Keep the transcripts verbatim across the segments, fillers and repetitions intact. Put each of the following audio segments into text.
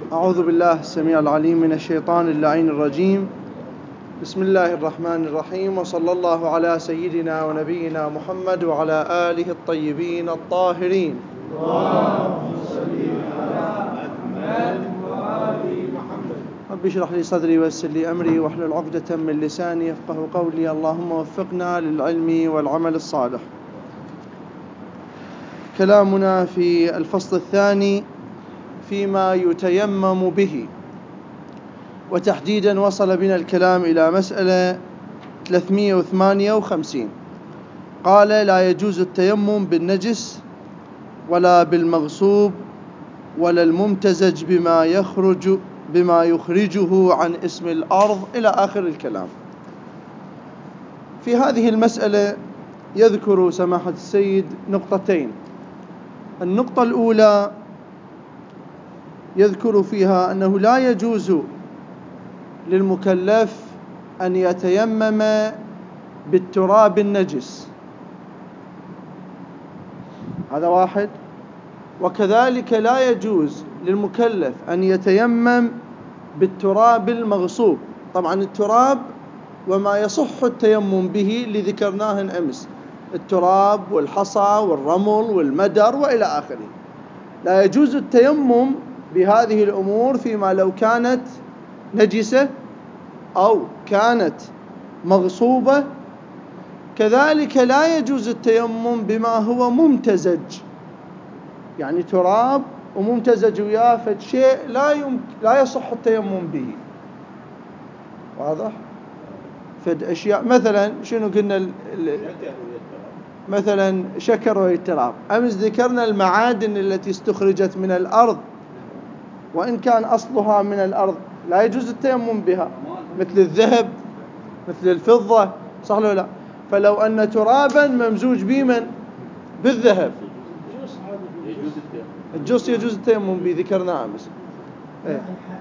أعوذ بالله السميع العليم من الشيطان اللعين الرجيم. بسم الله الرحمن الرحيم، وصلى الله على سيدنا ونبينا محمد وعلى آله الطيبين الطاهرين. اللهم صل على محمد وآل محمد. رب اشرح لي صدري ويسر لي أمري واحلل عقدة من لساني يفقهوا قولي. اللهم وفقنا للعلم والعمل الصالح. كلامنا في الفصل الثاني فيما يتيمم به، وتحديدا وصل بنا الكلام إلى مسألة ثلاثمئة وثمانية وخمسين. قال: لا يجوز التيمم بالنجس ولا بالمغصوب ولا الممتزج بما يخرج بما يخرجه عن اسم الأرض، إلى آخر الكلام. في هذه المسألة يذكر سماحة السيد نقطتين. النقطة الأولى يذكر فيها أنه لا يجوز للمكلف أن يتيمم بالتراب النجس، هذا واحد. وكذلك لا يجوز للمكلف أن يتيمم بالتراب المغصوب. طبعا التراب وما يصح التيمم به اللي ذكرناه أمس، التراب والحصى والرمل والمدر وإلى آخره. لا يجوز التيمم بهذه الأمور فيما لو كانت نجسة أو كانت مغصوبة. كذلك لا يجوز التيمم بما هو ممتزج، يعني تراب وممتزج وياه فد شيء لا يمكن لا يصح التيمم به. واضح؟ فد أشياء مثلا شنو قلنا ال... مثلا شكر وهي التراب. أمس ذكرنا المعادن التي استخرجت من الأرض وإن كان أصلها من الأرض لا يجوز التيمم بها، مثل الذهب مثل الفضة، صح ولا لا؟ فلو أن ترابا ممزوج بمن بالذهب الجص يجوز التيمم به، ذكرناه أمس إيه؟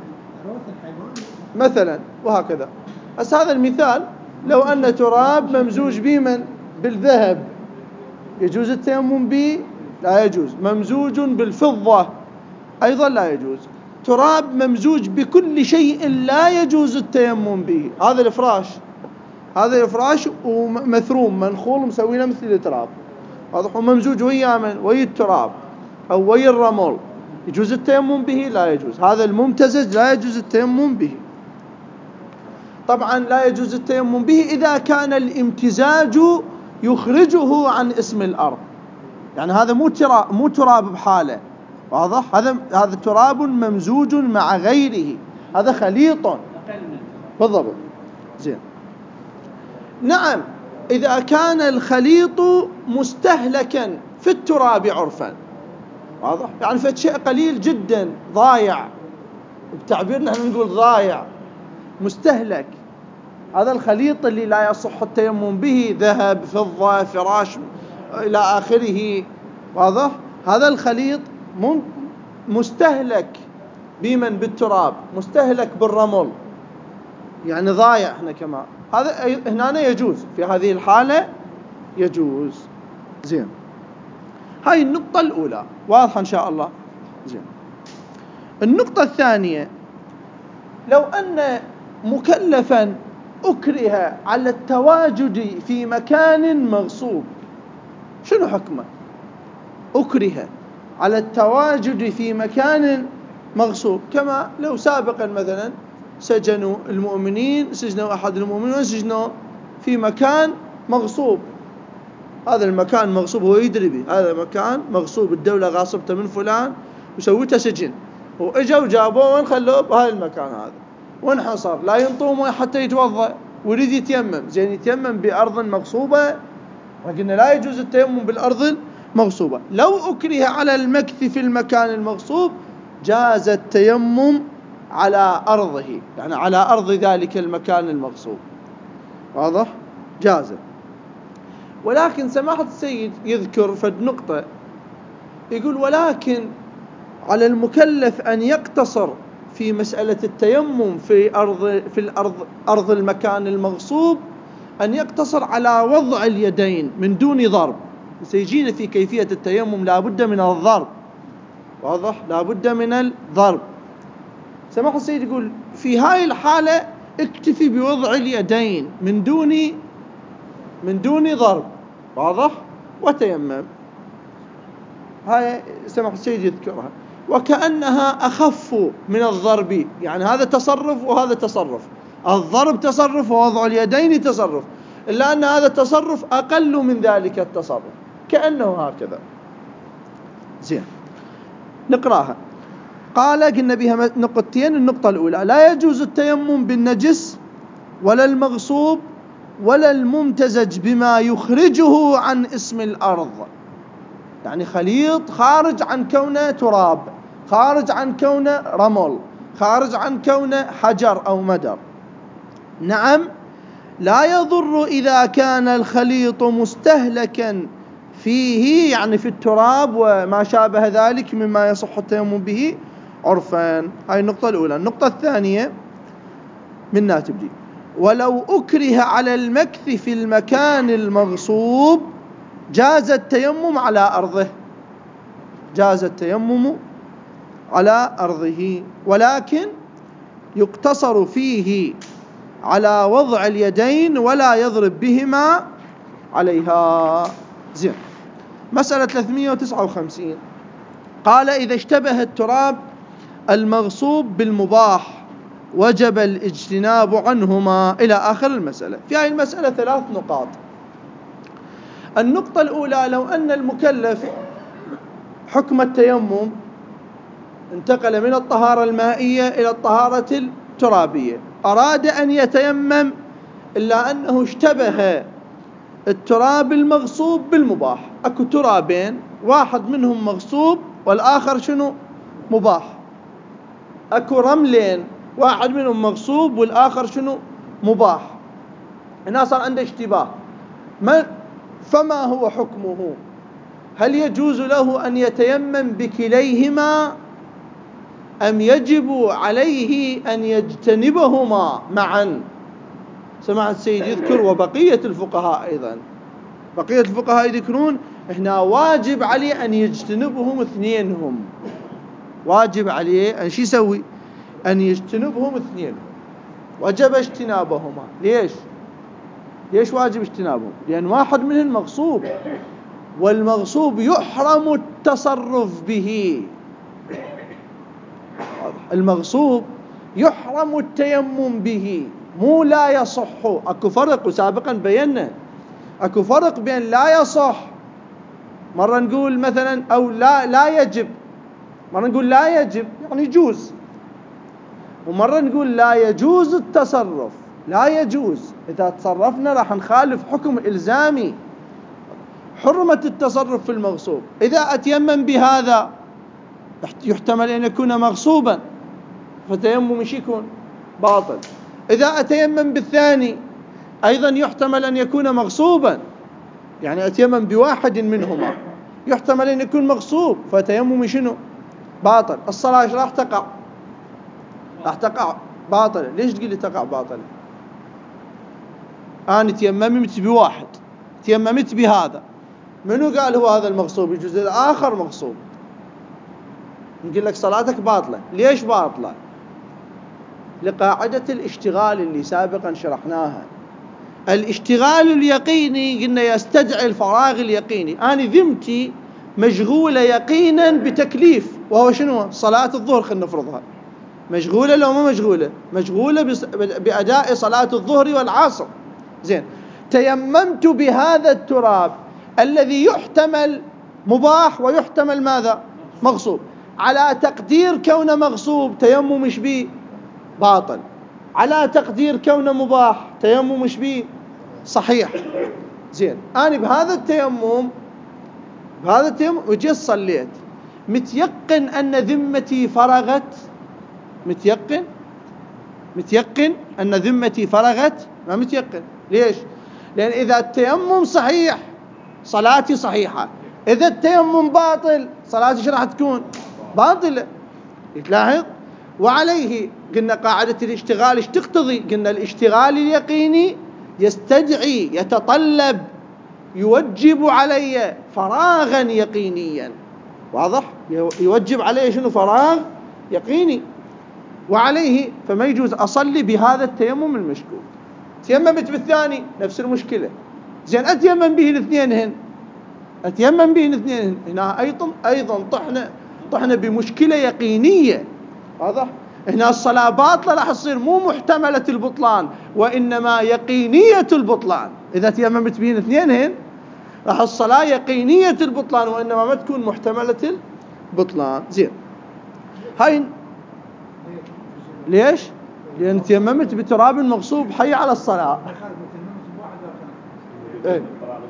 مثلا وهكذا. بس هذا المثال، لو أن تراب ممزوج بمن بالذهب يجوز التيمم به؟ لا يجوز. ممزوج بالفضة أيضا لا يجوز. تراب ممزوج بكل شيء لا يجوز التيمم به. هذا الفراش هذا الفراش ومثروم منخول مسوينه مثل التراب، واضح؟ وممزوج ويا من ويا التراب أو ويا الرمل، يجوز التيمم به؟ لا يجوز. هذا الممتزج لا يجوز التيمم به. طبعا لا يجوز التيمم به إذا كان الامتزاج يخرجه عن اسم الأرض، يعني هذا مو تراب مو تراب بحاله، واضح؟ هذا هذا تراب ممزوج مع غيره، هذا خليط بالضبط. زين. نعم، إذا كان الخليط مستهلكا في التراب عرفا، واضح؟ يعني في شيء قليل جدا ضايع، بتعبيرنا احنا نقول ضايع مستهلك، هذا الخليط اللي لا يصح التيمم به، ذهب فضة فراش إلى آخره، واضح؟ هذا الخليط مستهلك بمن بالتراب، مستهلك بالرمل، يعني ضايع احنا كمان، هذا هنا يجوز، في هذه الحالة يجوز. زين، هاي النقطة الأولى واضحة إن شاء الله. زين. النقطة الثانية، لو أن مكلفا أكره على التواجد في مكان مغصوب، شنو حكمه؟ أكره على التواجد في مكان مغصوب، كما لو سابقا مثلا سجنوا المؤمنين، سجنوا أحد المؤمنين وسجنوا في مكان مغصوب، هذا المكان مغصوب، هو يدري به هذا مكان مغصوب، الدولة غاصبته من فلان وسويته سجن، وإجوا جابوه وين خلوه بهذا المكان هذا وانحصر، لا ينطوه حتى يتوضأ ويريد يتيمم. زين، يتيمم بأرض مغصوبة، قلنا لا يجوز التيمم بالأرض المغصوبة. لو أكره على المكث في المكان المغصوب جاز التيمم على أرضه، يعني على أرض ذلك المكان المغصوب، واضح؟ جاز. ولكن سماحة السيد يذكر فد نقطة، يقول: ولكن على المكلف أن يقتصر في مسألة التيمم في أرض في الأرض أرض المكان المغصوب، أن يقتصر على وضع اليدين من دون ضرب. سيجينا في كيفية التيمم لا بد من الضرب، واضح؟ لا بد من الضرب. سماحة السيد يقول في هاي الحالة اكتفي بوضع اليدين من دون من دون ضرب، واضح؟ وتيمم. هاي سماحة السيد يذكرها، وكأنها أخف من الضرب، يعني هذا تصرف وهذا تصرف، الضرب تصرف ووضع اليدين تصرف، إلا أن هذا التصرف أقل من ذلك التصرف، كأنه هكذا. زين، نقراها. قال قلنا بها نقطتين. النقطة الأولى: لا يجوز التيمم بالنجس ولا المغصوب ولا الممتزج بما يخرجه عن اسم الأرض، يعني خليط خارج عن كونه تراب، خارج عن كونه رمل، خارج عن كونه حجر أو مدر. نعم، لا يضر إذا كان الخليط مستهلكا فيه، يعني في التراب وما شابه ذلك مما يصح التيمم به عرفا. هاي النقطة الأولى. النقطة الثانية منها تبدي: ولو أكره على المكث في المكان المغصوب جاز التيمم على أرضه، جاز التيمم على أرضه، ولكن يقتصر فيه على وضع اليدين ولا يضرب بهما عليها. زين. مسألة ثلاثمئة وتسعة وخمسين: قال إذا اشتبه التراب المغصوب بالمباح وجب الاجتناب عنهما، إلى آخر المسألة. في هذه المسألة ثلاث نقاط. النقطة الأولى: لو أن المكلف حكم التيمم انتقل من الطهارة المائية إلى الطهارة الترابية، أراد أن يتيمم، إلا أنه اشتبه التراب المغصوب بالمباح. أكو ترابين، واحد منهم مغصوب والآخر شنو؟ مباح. أكو رملين، واحد منهم مغصوب والآخر شنو؟ مباح. هنا صار عنده اشتباه، ما فما هو حكمه؟ هل يجوز له أن يتيمم بكليهما أم يجب عليه أن يجتنبهما معا؟ سماحة السيد يذكر وبقية الفقهاء أيضا، بقية الفقهاء يذكرون هنا واجب عليه أن يجتنبهم اثنينهم، واجب عليه أن شو يسوي؟ أن يجتنبهم اثنينهم، وجب اجتنابهما. ليش؟ ليش واجب اجتنابهم؟ لأن واحد منهم مغصوب، والمغصوب يحرم التصرف به. المغصوب يحرم التيمم به، مو لا يصح. أكو فرق، وسابقا بينا أكو فرق بين لا يصح، مرة نقول مثلا، أو لا لا يجب، مرة نقول لا يجب يعني يجوز، ومرة نقول لا يجوز التصرف. لا يجوز، إذا تصرفنا راح نخالف حكم إلزامي، حرمة التصرف في المغصوب. إذا أتيمم بهذا يحتمل أن يكون مغصوبا، فتيمم ايش يكون؟ باطل. إذا أتيمم بالثاني أيضا يحتمل أن يكون مغصوبا، يعني أتيمم بواحد منهما يحتمل أن يكون مغصوب، فتيمم شنو؟ باطل. الصلاة ايش راح تقع؟ راح تقع باطلة. ليش تقول لي تقع باطلة؟ أنا تيممت بواحد، تيممت بهذا، منو قال هو هذا المغصوب؟ يجوز الآخر مغصوب، نقول لك صلاتك باطلة. ليش باطلة؟ لقاعدة الاشتغال اللي سابقا شرحناها. الاشتغال اليقيني قلنا يستدعي الفراغ اليقيني. أنا ذمتي مشغولة يقينا بتكليف، وهو شنو؟ صلاة الظهر، خلينا نفرضها. مشغولة لو ما مشغولة؟ مشغولة بأداء صلاة الظهر والعصر. زين، تيممت بهذا التراب الذي يحتمل مباح ويحتمل ماذا؟ مغصوب. على تقدير كونه مغصوب تيمم ايش بيه؟ باطل. على تقدير كونه مباح تيمم ايش بيه؟ صحيح. زين، أنا بهذا التيمم بهذا التيمم وجيت صليت، متيقن أن ذمتي فرغت، متيقن متيقن أن ذمتي فرغت؟ ما متيقن. ليش؟ لأن إذا التيمم صحيح صلاتي صحيحة، إذا التيمم باطل صلاتي شو راح تكون؟ باطلة. تلاحظ؟ وعليه قلنا قاعدة الاشتغال ايش تقتضي؟ قلنا الاشتغال اليقيني يستدعي، يتطلب، يوجب علي فراغا يقينيا. واضح؟ يوجب علي شنو؟ فراغ يقيني. وعليه فما يجوز أصلي بهذا التيمم المشكوك. تيممت بالثاني نفس المشكلة، زين أتيمم به الاثنين هن أتيمم به الاثنين هن. هنا أيضا أيضا طحنا طحنا بمشكلة يقينية. واضح؟ هنا الصلاة باطلة راح تصير مو محتملة البطلان وإنما يقينية البطلان. إذا تيممت به الاثنين هن راح الصلاة يقينية البطلان وإنما ما تكون محتملة البطلان. زين، هاي ليش؟ لأن تيممت بتراب مغصوب. حي على الصلاة. إيه؟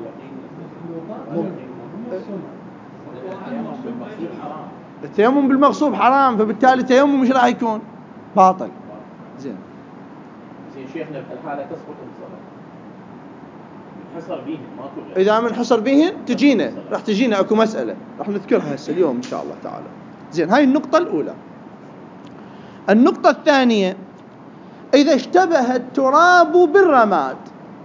التيمم بالمغصوب حرام، فبالتالي التيمم مش راح يكون باطل. زين زين شيخنا بهالحالة تسقط الصلاة منحصر بيهن ماكو. إذا منحصر بيهن تجينا راح تجينا أكو مسألة راح نذكرها هسه اليوم إن شاء الله تعالى. زين، هاي النقطة الأولى. النقطة الثانية، إذا اشتبه التراب بالرماد،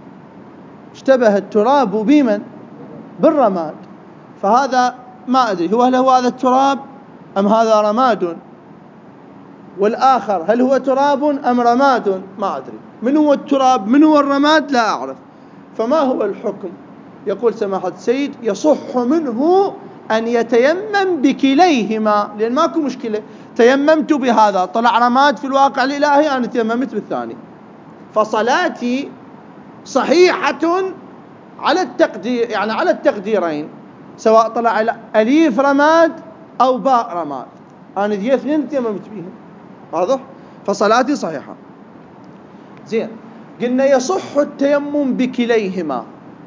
اشتبه التراب بمن؟ بالرماد، فهذا ما أدري هو هل هو هذا التراب أم هذا رماد، والآخر هل هو تراب أم رماد، ما أدري من هو التراب من هو الرماد لا أعرف. فما هو الحكم؟ يقول سماحة السيد يصح منه أن يتيمم بكليهما، لأن ماكو مشكلة، تيممت بهذا طلع رماد في الواقع الإلهي أنا تيممت بالثاني، فصلاتي صحيحة على التقدير، يعني على التقديرين، سواء طلع أليف رماد أو باء رماد أنا ذي اثنين تيممت بهم. واضح؟ فصلاتي صحيحة. زين، قلنا يصح التيمم بكليهما.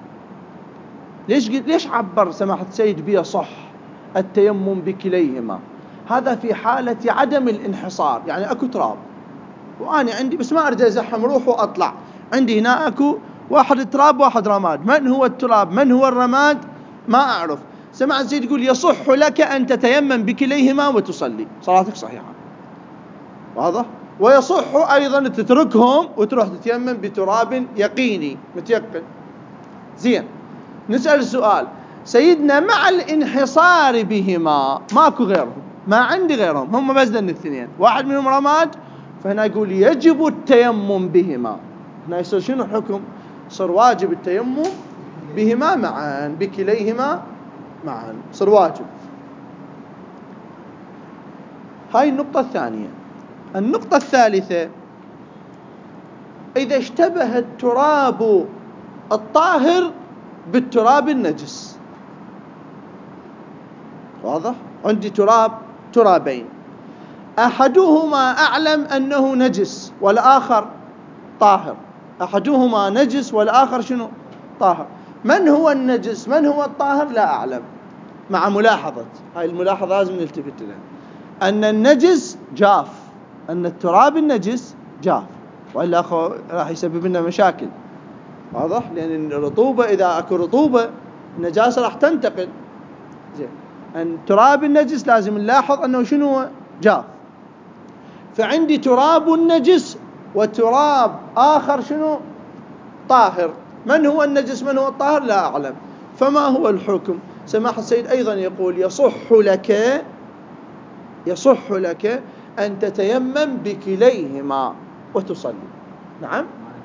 ليش ليش عبر سماحة السيد بيصح التيمم بكليهما؟ هذا في حالة عدم الانحصار، يعني أكو تراب وأنا عندي بس ما أريد أزحم روح وأطلع، عندي هنا أكو واحد تراب واحد رماد، من هو التراب من هو الرماد ما أعرف. سماحة السيد يقول يصح لك أن تتيمم بكليهما وتصلي، صلاتك صحيحة. واضح؟ ويصح أيضا تتركهم وتروح تتيمم بتراب يقيني متيقن. زين، نسأل السؤال سيدنا مع الانحصار بهما ماكو غيرهم، ما عندي غيرهم هم بس ذن الاثنين، واحد منهم رماد، فهنا يقول يجب التيمم بهما. هنا يصير شنو الحكم؟ صار واجب التيمم بهما معا، بكليهما معا صار واجب. هاي النقطة الثانية. النقطة الثالثة، إذا اشتبه التراب الطاهر بالتراب النجس. واضح؟ عندي تراب ترابين، أحدهما أعلم أنه نجس والآخر طاهر، أحدهما نجس والآخر شنو؟ طاهر. من هو النجس من هو الطاهر لا أعلم، مع ملاحظة، هاي الملاحظة لازم نلتفت لها، أن النجس جاف، أن التراب النجس جاف، وإلا أخو راح يسبب لنا مشاكل. واضح؟ لأن الرطوبة إذا أكو رطوبة النجاسة راح تنتقل. زين، التراب النجس لازم نلاحظ أنه شنو جاف، فعندي تراب نجس وتراب آخر شنو طاهر. من هو النجس من هو الطاهر لا أعلم. فما هو الحكم؟ سماحة السيد أيضا يقول يصح لك يصح لك أن تتيمم بكليهما وتصلي. نعم،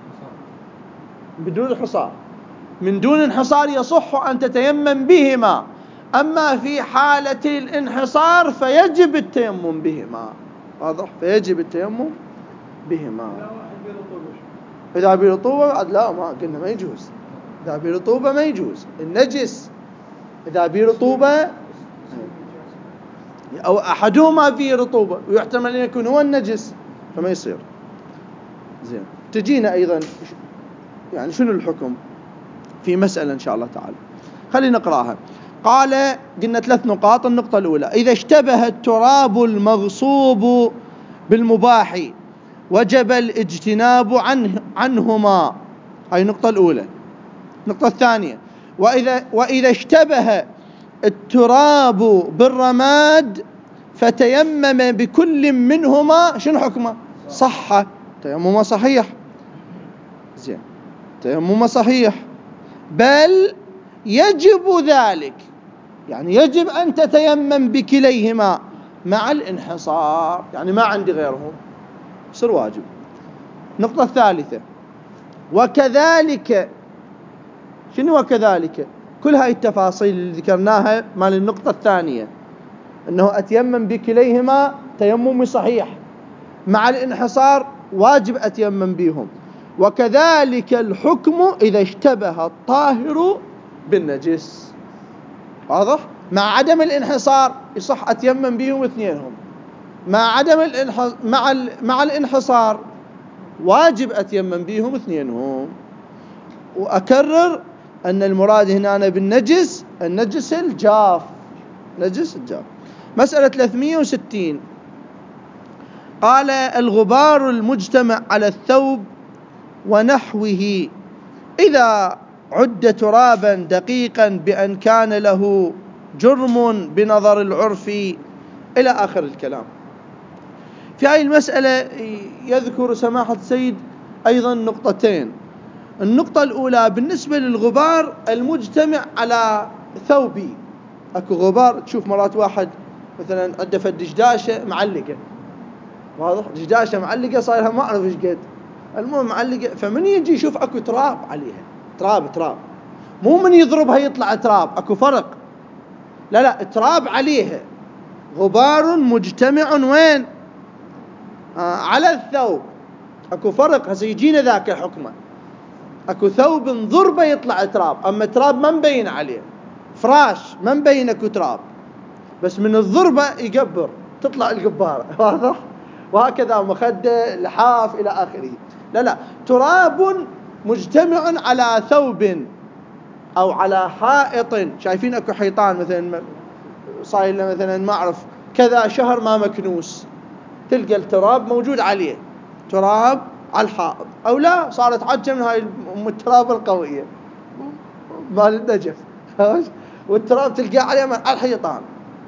بدون انحصار، من دون انحصار يصح أن تتيمم بهما، أما في حالة الانحصار فيجب التيمم بهما. واضح؟ فيجب التيمم بهما. إذا برطوبة لا، ما قلنا ما يجوز، إذا برطوبة ما يجوز النجس، إذا برطوبة أو أحدهما فيه رطوبة ويحتمل أن يكون هو النجس فما يصير. زين، تجينا أيضا يعني شنو الحكم في مسألة إن شاء الله تعالى، خلينا نقرأها. قال قلنا ثلاث نقاط. النقطة الأولى، إذا اشتبه التراب المغصوب بالمباح وجب الاجتناب عنه عنهما، هاي النقطة الأولى. النقطة الثانية، وإذا وإذا اشتبه التراب بالرماد فتيمم بكل منهما شنو حكمه؟ صح، تيمم صحيح. زين، تيمم صحيح، بل يجب ذلك، يعني يجب أن تتيمم بكليهما مع الانحصار، يعني ما عندي غيرهم. يصير واجب. النقطة الثالثة، وكذلك. شنو وكذلك؟ كل هاي التفاصيل اللي ذكرناها مال النقطة الثانية، أنه أتيمم بكليهما تيمم صحيح، مع الانحصار واجب أتيمم بهم. وكذلك الحكم إذا اشتبه الطاهر بالنجس. واضح؟ مع عدم الانحصار يصح أتيمم بهم اثنينهم، مع عدم الانح... مع ال... مع الانحصار واجب أتيمم بهم اثنينهم. وأكرر أن المراد هنا بالنجس النجس الجاف، نجس الجاف. مسألة ثلاثمئة وستين، قال الغبار المجتمع على الثوب ونحوه إذا عد ترابا دقيقا بأن كان له جرم بنظر العرف، إلى آخر الكلام. في هذه المسألة يذكر سماحة السيد أيضا نقطتين. النقطة الأولى بالنسبة للغبار المجتمع على ثوبي. أكو غبار تشوف مرات واحد مثلا عنده فد دشداشة معلقة، واضح؟ دشداشة معلقة صايرها ما أعرف إيش قد، المهم معلقة، فمن يجي يشوف أكو تراب عليها، تراب تراب، مو من يضربها يطلع تراب، أكو فرق. لا لا، تراب عليها، غبار مجتمع وين؟ آه على الثوب. أكو فرق، هسه يجينا ذاك الحكمة. أكو ثوب ضربة يطلع تراب، أما تراب ما مبين عليه، فراش ما مبين أكو تراب، بس من الضربة يقبر تطلع القبارة، واضح؟ وهكذا مخدة لحاف إلى آخره. لا لا، تراب مجتمع على ثوب أو على حائط. شايفين أكو حيطان مثلا صاير له مثلا ما أعرف كذا شهر ما مكنوس، تلقى التراب موجود عليه، تراب على الحائط. أو لا، صارت عجة من هاي التراب القوية مال النجف، والتراب تلقاه عليه على الحيطان.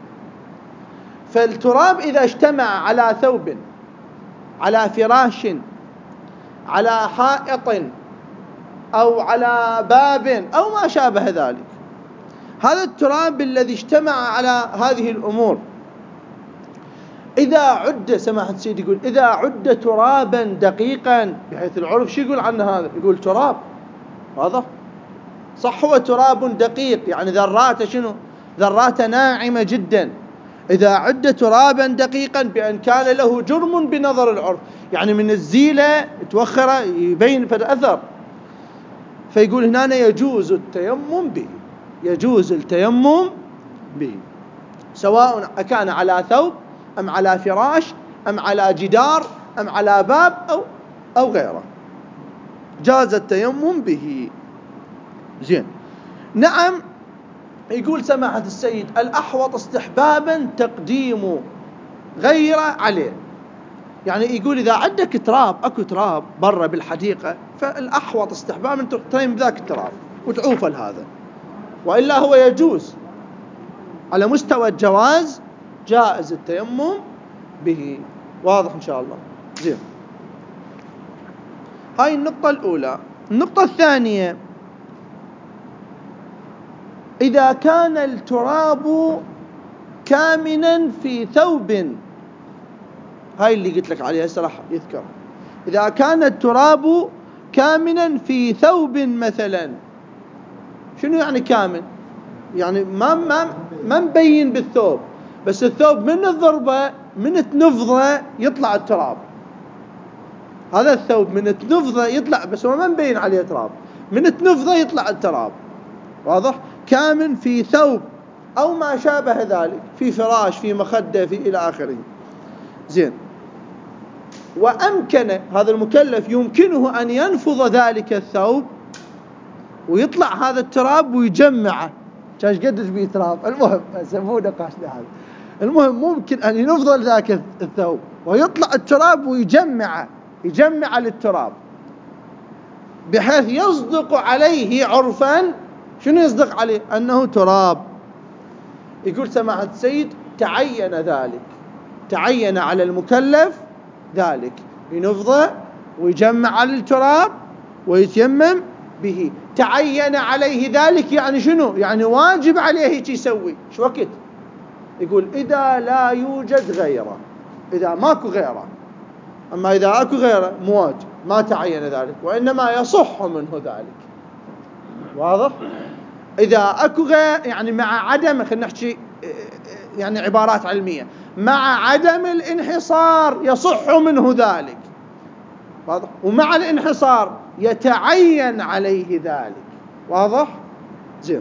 فالتراب إذا اجتمع على ثوب، على فراش، على حائط، أو على باب أو ما شابه ذلك، هذا التراب الذي اجتمع على هذه الأمور إذا عد، سماحة السيد يقول إذا عد ترابا دقيقا، بحيث العرف شو يقول عنه هذا؟ يقول تراب، واضح؟ صح، هو تراب دقيق يعني ذراته شنو؟ ذراته ناعمة جدا. إذا عد ترابا دقيقا بأن كان له جرم بنظر العرف، يعني من الزيلة توخر يبين فد أثر، فيقول هنا يجوز التيمم به، يجوز التيمم به، سواء كان على ثوب أم على فراش أم على جدار أم على باب أو أو غيره، جاز التيمم به. زين. نعم. يقول سماحة السيد الأحوط استحبابا تقديم غير عليه، يعني يقول إذا عندك تراب، أكو تراب برا بالحديقة، فالأحوط استحبابا تقدم ذاك التراب وتعوفل هذا، وإلا هو يجوز على مستوى الجواز، جائز التيمم به. واضح إن شاء الله؟ زين. هاي النقطة الأولى. النقطة الثانية، إذا كان التراب كامنا في ثوب، هاي اللي قلت لك عليها هسه راح يذكر. إذا كان التراب كامنا في ثوب مثلا، شنو يعني كامن؟ يعني ما ما ما مبين بالثوب، بس الثوب من الضربة من تنفضه يطلع التراب، هذا الثوب من تنفضه يطلع، بس هو ما مبين عليه تراب، من تنفضه يطلع التراب، واضح؟ كامن في ثوب أو ما شابه ذلك، في فراش، في مخدة، في إلى آخره. زين. وأمكن هذا المكلف يمكنه أن ينفض ذلك الثوب ويطلع هذا التراب ويجمعه، شاش قدش بيه تراب، المهم سموه نقاشنا هذا، المهم ممكن أن ينفض ذاك الثوب ويطلع التراب ويجمعه، يجمع للتراب بحيث يصدق عليه عرفا. شنو يصدق عليه؟ أنه تراب. يقول سماحة السيد تعين ذلك، تعين على المكلف ذلك، ينفضه ويجمع على التراب ويتيمم به. تعين عليه ذلك يعني شنو؟ يعني واجب عليه هيك يسوي. شو وقت؟ يقول إذا لا يوجد غيره، إذا ماكو غيره، أما إذا أكو غيره مو واجب، ما تعين ذلك، وإنما يصح منه ذلك. واضح؟ إذا أكو غير يعني مع عدم، خلينا نحكي يعني عبارات علمية، مع عدم الانحصار يصح منه ذلك. واضح؟ ومع الانحصار يتعين عليه ذلك. واضح؟ زين.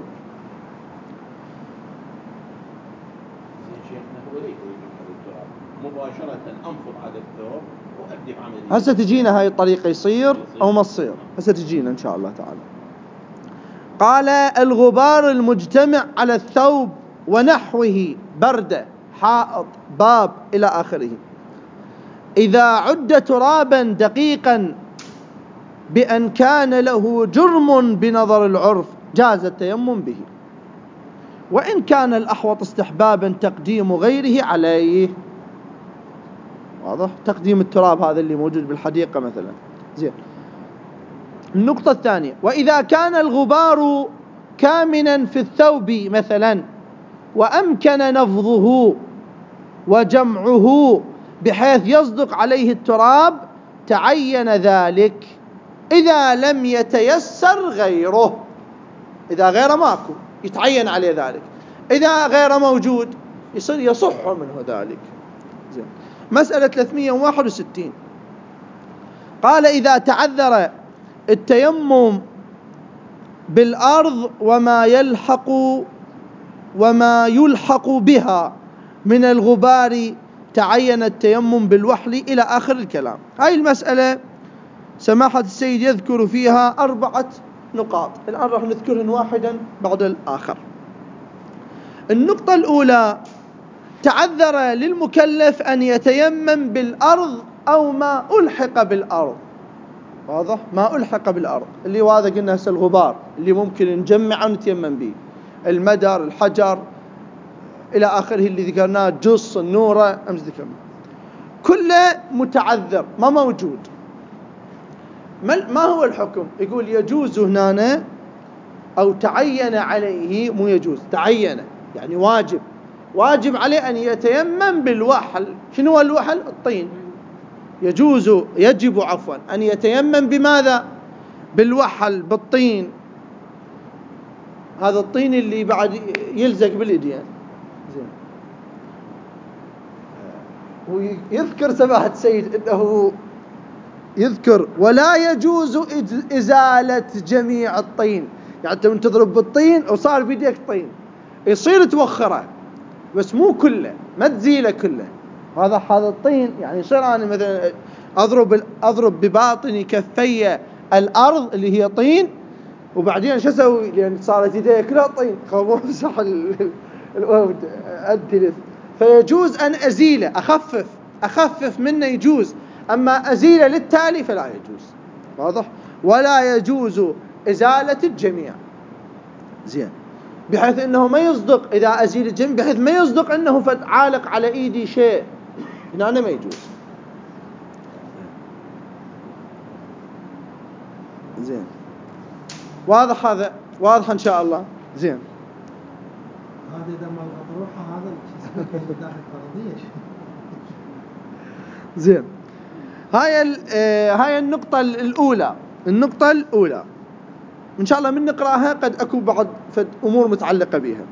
مباشرة أنفض على الثوب وأبدي بعملية. هسه تجينا هاي الطريقة يصير أو ما تصير، هسه تجينا إن شاء الله تعالى. قال: الغبار المجتمع على الثوب ونحوه، بردة، حائط، باب، إلى آخره، إذا عد ترابا دقيقا بأن كان له جرم بنظر العرف جاز التيمم به، وإن كان الأحوط استحبابا تقديم غيره عليه. واضح؟ تقديم التراب هذا اللي موجود بالحديقة مثلا. زين. النقطة الثانية: وإذا كان الغبار كامنا في الثوب مثلا وأمكن نفضه وجمعه بحيث يصدق عليه التراب تعين ذلك إذا لم يتيسر غيره. إذا غيره ماكو يتعين عليه ذلك، إذا غيره موجود يصير يصح منه ذلك. زين. مسألة ثلاثمئة وواحد وستين قال: إذا تعذر التيمم بالأرض وما يلحق وما يلحق بها من الغبار تعين التيمم بالوحل، إلى آخر الكلام. هاي المسألة سماحة السيد يذكر فيها أربعة نقاط، الآن راح نذكرهن واحدا بعد الآخر. النقطة الأولى: تعذر للمكلف أن يتيمم بالأرض أو ما ألحق بالأرض. واضح؟ ما ألحق بالأرض اللي هو هذا قلنا هسه الغبار اللي ممكن نجمعه ونتيمم به، المدر، الحجر، إلى آخره اللي ذكرناه، جص، النورة، أمس ذكرنا، كله متعذر ما موجود. ما هو الحكم؟ يقول يجوز هنا أو تعين عليه، مو يجوز، تعين يعني واجب، واجب عليه أن يتيمم بالوحل. شنو هو الوحل؟ الطين. يجوز يجب عفوا أن يتيمم بماذا؟ بالوحل، بالطين. هذا الطين اللي بعد يلزق باليدين. زين. ويذكر سماحة السيد أنه يذكر: ولا يجوز إزالة جميع الطين. يعني أنت من تضرب بالطين وصار بيديك طين يصير توخره، بس مو كله، ما تزيله كله. هذا هذا الطين يعني يصير أنا مثلا أضرب أضرب بباطن كفي الأرض اللي هي طين، وبعدين شو أسوي؟ لأن صارت يدي كلها طين، خلاص أمسح الأرض أدلث. فيجوز أن أزيله، أخفف أخفف منه يجوز، أما أزيله للتالي فلا يجوز. واضح؟ ولا يجوز إزالة الجميع. زين. بحيث أنه ما يصدق إذا أزيل الجميع، بحيث ما يصدق أنه فد عالق على إيدي شيء، هنا أنا ما يجوز. زين. واضح هذا؟ واضح إن شاء الله. زين. هذا إذا ما أطروحها هذا الشيء داخل فرضية. زين. هاي آه هاي النقطة الأولى. النقطة الأولى إن شاء الله من نقرأها قد أكو بعض فد أمور متعلقة بها.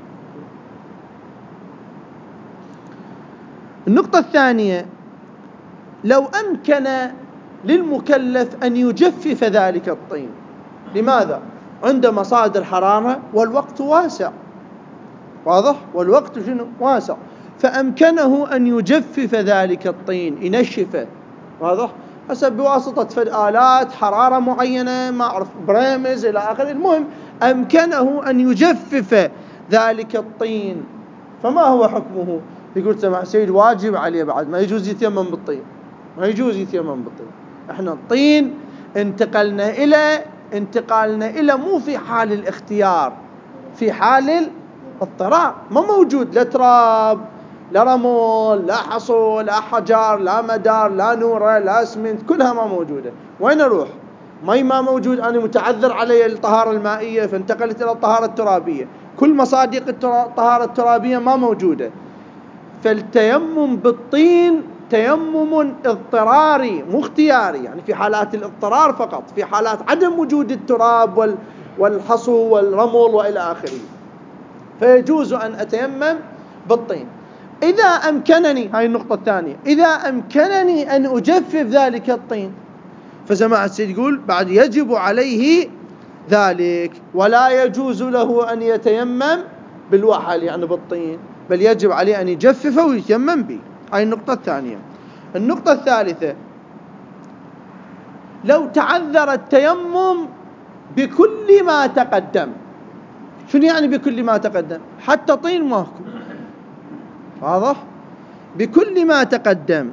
النقطة الثانية: لو أمكن للمكلف أن يجفف ذلك الطين. لماذا؟ عند مصادر حرارة والوقت واسع. واضح؟ والوقت شنو؟ واسع. فأمكنه أن يجفف ذلك الطين، ينشفه. واضح؟ حسب بواسطة فد آلات حرارة معينة، ما أعرف، بريمز إلى آخره. المهم أمكنه أن يجفف ذلك الطين، فما هو حكمه؟ يقول سمع سيد واجب عليه بعد، ما يجوز يتيمم بالطين، ما يجوز يتيمم بالطين. احنا الطين انتقلنا إلى انتقالنا إلى مو في حال الاختيار، في حال الاضطرار. ما موجود لا تراب، لا رمل، لا حصول، لا حجر، لا مدار، لا نورة، لا اسمنت، كلها ما موجودة. وين أروح؟ مي ما موجود، أنا متعذر علي الطهارة المائية فانتقلت إلى الطهارة الترابية. كل مصادق الطهارة الترابية ما موجودة. فالتيمم بالطين تيمم اضطراري مو اختياري، يعني في حالات الاضطرار فقط، في حالات عدم وجود التراب والحصو والرمل وإلى آخره، فيجوز أن أتيمم بالطين. إذا أمكنني، هاي النقطة الثانية، إذا أمكنني أن أجفف ذلك الطين فسماحة السيد يقول بعد يجب عليه ذلك، ولا يجوز له أن يتيمم بالوحل يعني بالطين، بل يجب عليه أن يجففه ويتيمم به. هاي النقطة الثانية. النقطة الثالثة، لو تعذر التيمم بكل ما تقدم. شنو يعني بكل ما تقدم؟ حتى طين ماكو، واضح؟ بكل ما تقدم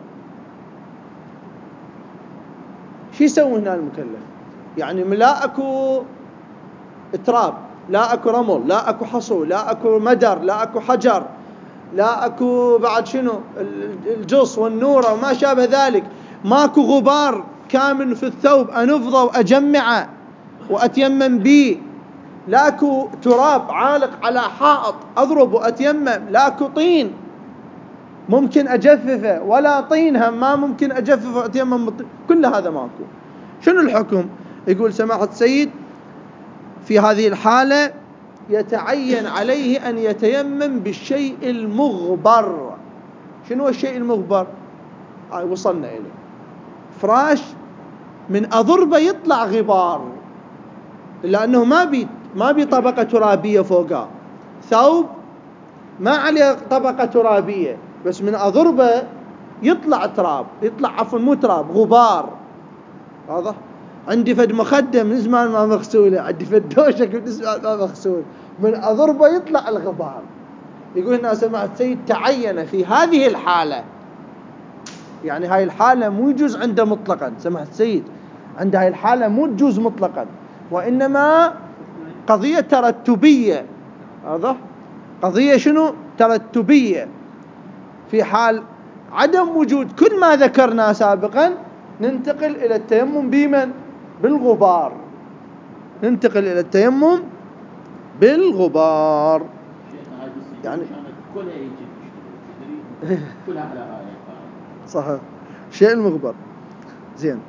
شو يسوي هنا المكلف؟ يعني لا اكو تراب، لا اكو رمل، لا اكو حصو، لا اكو مدر، لا اكو حجر، لا اكو بعد شنو الجص والنورة وما شابه ذلك، ماكو غبار كامل في الثوب انفضه واجمعه واتيمم به، لاكو تراب عالق على حائط اضرب واتيمم، لاكو طين ممكن اجففه، ولا طين هم ما ممكن اجففه واتيمم بالطين، كل هذا ماكو. شنو الحكم؟ يقول سماحة السيد في هذه الحالة يتعين عليه أن يتيمم بالشيء المغبر. شنو الشيء المغبر؟ آه وصلنا إليه. فراش من أضربه يطلع غبار، إلا أنه ما بي ما بي طبقة ترابية فوقه، ثوب ما عليه طبقة ترابية، بس من أضربه يطلع تراب، يطلع عفوا مو تراب، غبار. واضح؟ عندي فد مخدة من زمان ما مغسولة، عندي فد دوشة من زمان ما مغسول، من أضربه يطلع الغبار. يقول هنا سماحة السيد تعين في هذه الحالة، يعني هاي الحالة مو يجوز عنده مطلقا، سماحة السيد عند هاي الحالة مو تجوز مطلقا، وإنما قضية ترتبية. واضح؟ قضية شنو؟ ترتبية. في حال عدم وجود كل ما ذكرنا سابقا ننتقل إلى التيمم بمن؟ بالغبار. ننتقل إلى التيمم بالغبار. يعني كلها يجي كلها على هاي صحيح، شيء المغبر. زين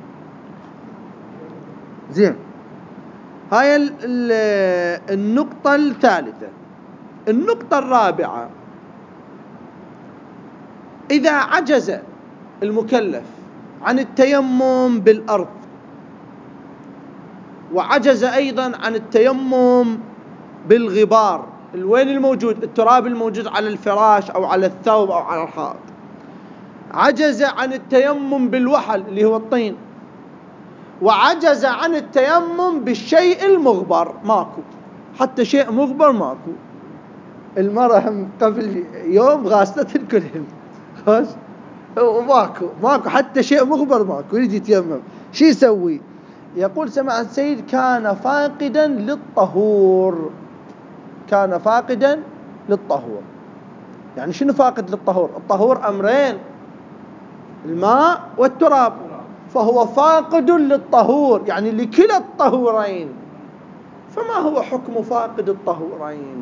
زين هاي النقطة الثالثة. النقطة الرابعة، إذا عجز المكلف عن التيمم بالأرض، وعجز أيضا عن التيمم بالغبار، الوين الموجود؟ التراب الموجود على الفراش أو على الثوب أو على الحائط، عجز عن التيمم بالوحل اللي هو الطين، وعجز عن التيمم بالشيء المغبر، ماكو حتى شيء مغبر ماكو. المرأة هم قبل يوم غاسلت الكلهم خلاص، وماكو ماكو حتى شيء مغبر ماكو، يجي يتيمم، شو يسوي؟ يقول سماحة السيد كان فاقدا للطهور. كان فاقدا للطهور. يعني شنو فاقد للطهور؟ الطهور أمرين، الماء والتراب، فهو فاقد للطهور يعني لكلا الطهورين. فما هو حكم فاقد الطهورين؟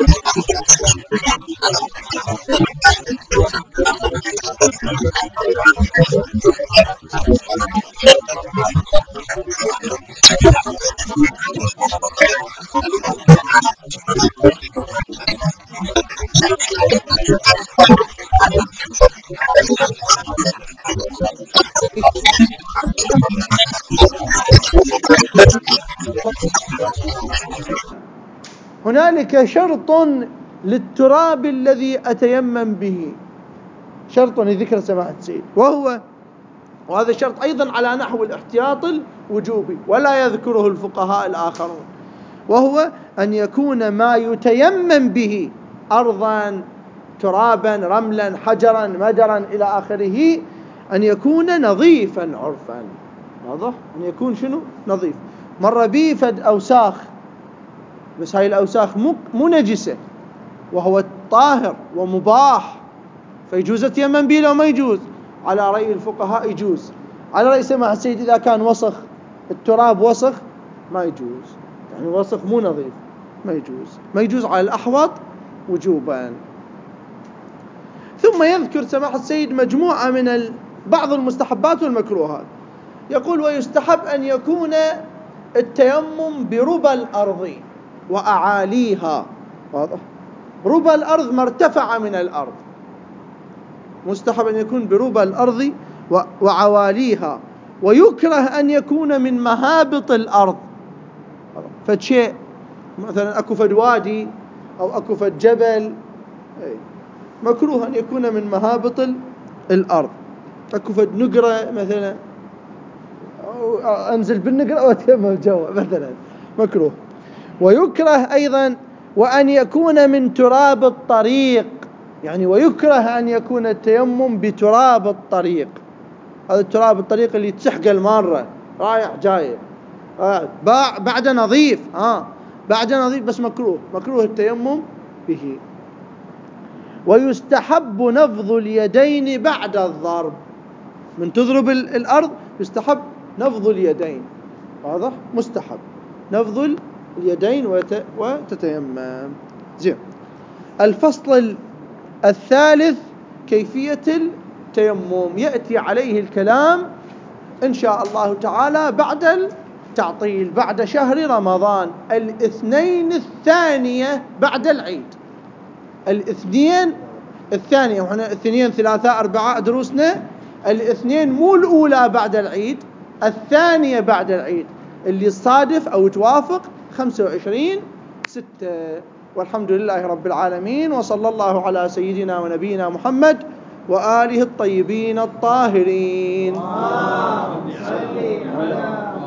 هنالك شرط للتراب الذي أتيمم به، شرط لذكر سماحة السيد، وهو وهذا الشرط أيضا على نحو الاحتياط الوجوبي ولا يذكره الفقهاء الآخرون، وهو أن يكون ما يتيمم به أرضا ترابا رملا حجرا مدرا إلى آخره أن يكون نظيفا عرفا. واضح؟ أن يكون شنو؟ نظيف. مر بي فد أوساخ، بس هاي الأوساخ مو نجسة وهو طاهر ومباح، فيجوز التيمم به لو ما يجوز؟ على رأي الفقهاء يجوز. على رأي سماحة السيد إذا كان وسخ، التراب وسخ، ما يجوز، يعني وسخ مو نظيف، ما يجوز، ما يجوز على الأحوط وجوبا. ثم يذكر سماحة السيد مجموعة من بعض المستحبات والمكروهات، يقول: ويستحب أن يكون التيمم بربى الأرض وأعاليها. واضح؟ ربى الأرض ما ارتفع من الأرض، مستحب أن يكون بربى الأرض وعواليها، ويكره أن يكون من مهابط الأرض. فشيء مثلا أكو فد وادي أو أكو فد جبل، مكروه أن يكون من مهابط الأرض. أكو فد نقرة مثلا، أو أنزل بالنقرة وأتيمم الجو مثلا، مكروه. ويكره أيضا وأن يكون من تراب الطريق، يعني ويكره أن يكون التيمم بتراب الطريق. هذا التراب الطريق اللي تسحق المارة رايح جاي، آه بعد نظيف، آه بعد نظيف بس مكروه، مكروه التيمم به. ويستحب نفض اليدين بعد الضرب، من تضرب الأرض يستحب نفض اليدين. واضح؟ مستحب نفض اليدين وتتيمم. زين. الفصل الثالث كيفية التيمم، يأتي عليه الكلام إن شاء الله تعالى بعد التعطيل، بعد شهر رمضان، الاثنين الثانية بعد العيد. الاثنين الثانية، وحنا اثنين ثلاثاء أربعاء دروسنا، الاثنين مو الأولى بعد العيد، الثانية بعد العيد، اللي صادف أو توافق خمسة وعشرين ستة. والحمد لله رب العالمين، وصلى الله على سيدنا ونبينا محمد وآله الطيبين الطاهرين.